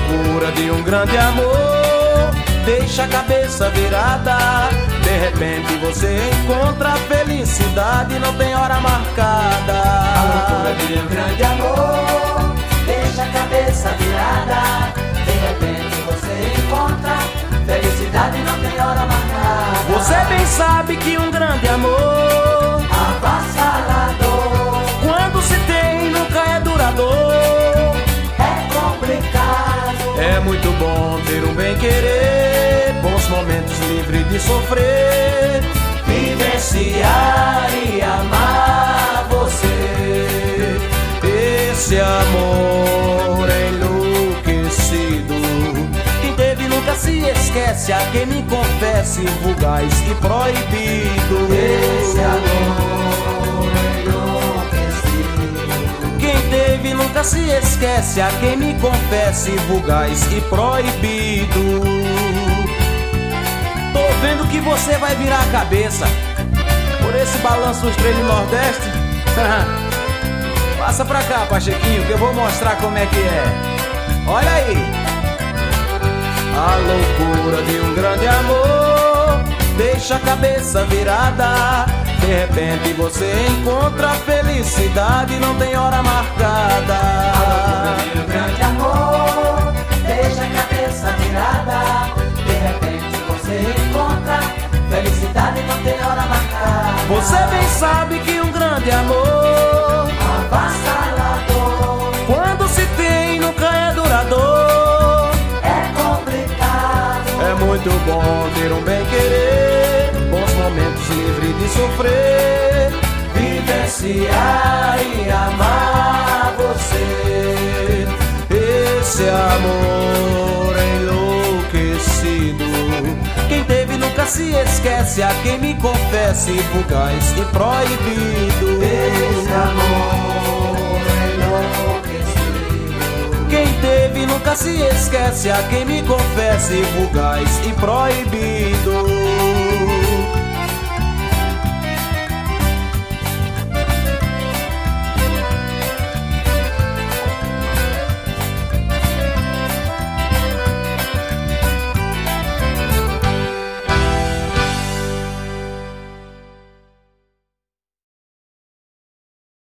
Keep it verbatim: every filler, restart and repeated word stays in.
loucura de um grande amor deixa a cabeça virada. De repente você encontra a felicidade, não tem hora marcada. A loucura de um grande amor deixa a cabeça virada. De repente você encontra felicidade, não tem hora marcada. Você bem sabe que um grande amor avassalador, quando se tem, nunca é duradouro. É complicado. É muito bom ter um bem-querer, bons momentos livre de sofrer, vivenciar e amar você. Esse amor é enlouquecido, quem teve nunca se esquece, a quem me confesse, vulgaz e proibido. Esse amor é enlouquecido, quem teve nunca se esquece, a quem me confesse, vulgaz e proibido. Tô vendo que você vai virar a cabeça por esse balanço do Extremo Nordeste. Passa pra cá, Pachequinho, que eu vou mostrar como é que é. Olha aí. A loucura de um grande amor deixa a cabeça virada. De repente você encontra a felicidade, não tem hora marcada. A loucura de um grande amor deixa a cabeça virada. De repente você encontra felicidade, não tem hora marcada. Você bem sabe que um grande amor avassalador, quando se tem, nunca é duradouro. É complicado. É muito bom ter um bem-querer, bons momentos livre de sofrer, vivenciar e amar você. Esse amor é enlouquecido, quem teve nunca se esquece, a quem me confesse, vulgaz e proibido. Esse amor é enlouquecido, quem teve nunca se esquece, a quem me confesse, vulgaz e proibido.